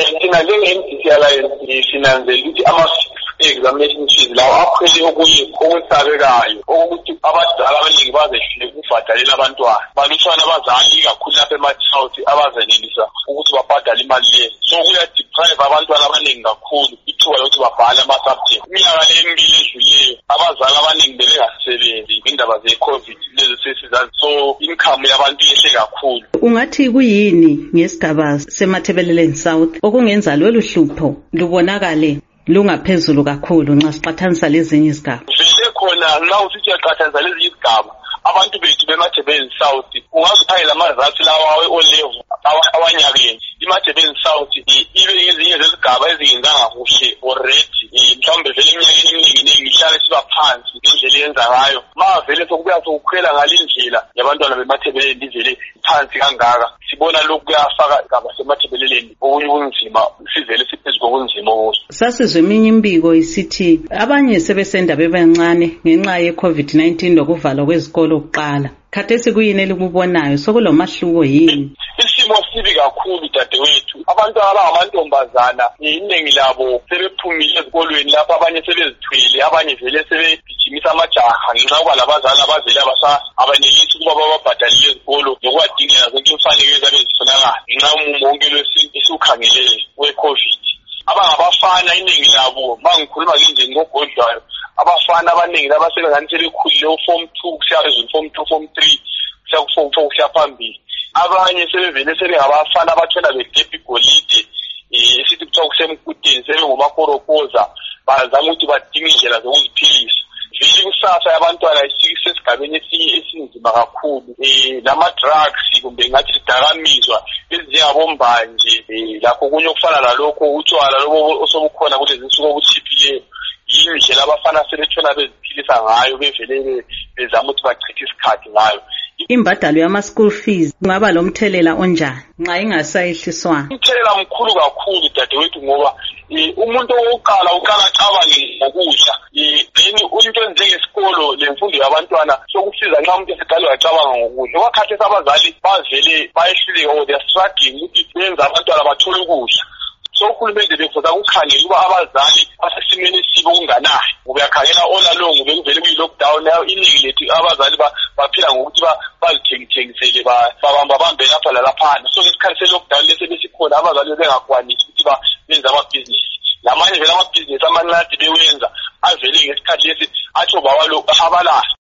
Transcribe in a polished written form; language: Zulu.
Thina njenge-NDC Alliance sinanzela ukuthi ama-examination fees lawo akhwele okwesabekayo okuthi abadala abaningi bazehlule ukubhadalela abantwana. Balutshwana abazali kakhulu lapha ema-South abazenelisa ukuthi babhadale imali leyo. So kuya-deprive abantwana abaningi kakhulu ithuba lokuthi babhale ama-subject. Iminyaka emibili edlulileyo abazali abaningi bebengasebenzi ngendaba ze-COVID lezo sesizazi. So income yabantu yehle kakhulu. Ungathi kuyini ngesigaba seMathebeleleni South okungenza lolu hlupho lubonakale lungaphezulu kakhulu nxa siqhathanisa lezinye izigaba? Vele khona nxa usithi uyaqhathanisa lezinye izigaba abantu bethu beMathebeleleni South ungaziphayela amazathu lawa o-level awanyakeni. iMathebeleleni South ibe ngezinye zezigaba ezingenzanga kuhle already mhlawumbe vele eminyakeni eminingi ihlale siba phansi ngendlela eyenza ngayo. Ma vele sokubuya sokukhwela ngalindlela yabantwana beMathebeleleni ivele phansi kangaka sibona lokhu kuyafaka igaba seMathebeleleni okunye ubunzima sivele siphezu kobunzima obuso. Sasizwe eminye imbiko isithi abanye sebesenda bebancane ngenxa ye-COVID-19 lokuvalwa kwezikolo kuqala. Khathesi kuyini elikubonayo sokulomahluko yini? Isimo sibi kakhulu dadewethu. Abantu abangamantombazana iningi labo sebephumile ezikolweni lapho abanye sebezithwele abanye vele sebegijimisa amajaha ngenxa yokuba labazali abazeli abanelisi ukuba bababhadalele ezikolo nokwadingela zonke imfanelo ezabezifunakala ngenxa yomumo wonke esiwukhangeleyo we-COVID. Abangabafana iningi labo mangikhuluma ngendlela ngogodlayo abafana abaningi labasebengani sebekhulile u-Form 2 kusiya phezulu Form 2 Form 3 kusiya ku-Form 4 kusiya phambili. Abanye sebevele sebengabafana abathwala begebha igolide esithi kuthiwa kusemkuteni sebengomakorokoza bazama ukuthi badinga indlela zokuziphilisa. Vele kusasa yabantwana isesigabeni esinzima kakhulu. Lama-drugs kumbe ngathi zidakamizwa ezinjengabombanje lakho kunye okufana lalokho utshwala lobo osobukhona kulezi nsuku obuchiphileyo. Indlela abafana sebethola beziphilisa ngayo bevele bezama ukuthi bachithe isikhathi ngayo. Imbadalo yama-school fees kungaba lomthelela onjani nxa ingasayehliswa? Umthelela mkhulu kakhulu dadewethu ngoba umuntu owokuqala uqala acabange ngokudla. Then into njengesikolo lemfundo yabantwana sokusiza nxa umuntu eseqala wacabanga ngokudla. Okwakhathesi abazali bavele bayehluleka or they are struggling ukuthi benze abantwana bathole ukudla. So uhulumende bekuza kukhangela ukuba abazali basesimeni esibo okunganani. Uyakhangela all along bekuvele kuyi-lockdown nayo iningi lethu abazali baphila ngokuthi bazithengisele babambe lapha lalaphana. So ngesikhathi se-lockdown lesi besikhona abazali bengakwanisi ukuthi benze amabhizinisi. Lamanye vele amabhizinisi amancane bewenza avele ngesikhathi lesi atsho bawalo abalayo.